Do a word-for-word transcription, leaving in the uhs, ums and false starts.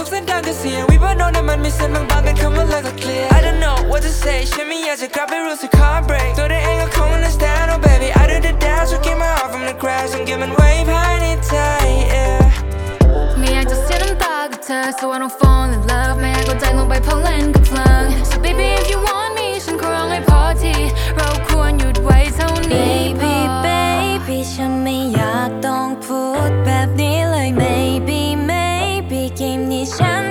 ทุกเส้นทางก็เสี่ยง We both know thatมันมีเส้นบางๆกันคำว่าเลิกก็ clear I don't know what to say ฉันไม่อยากจะกลับไปรู้สึก heartbreak ตัวเธอเองก็คง understand oh baby I do the dance so keep my heart from the crash ต้องเก็บมันไว้ภายในใจ yeah ไม่อยากจะเสียน้ำตากับเธอ so I don't fall in love ไม่อยากเอาใจลงไปเพราะเล่นกับเพลิง so baby if you want me ฉันขอร้องให้พอทีเราควรหยุดไว้เท่านี้ Baby baby ฉันไม่อยากต้องพูดแบบนี้เลย Maybe maybe เกมนี้ฉัน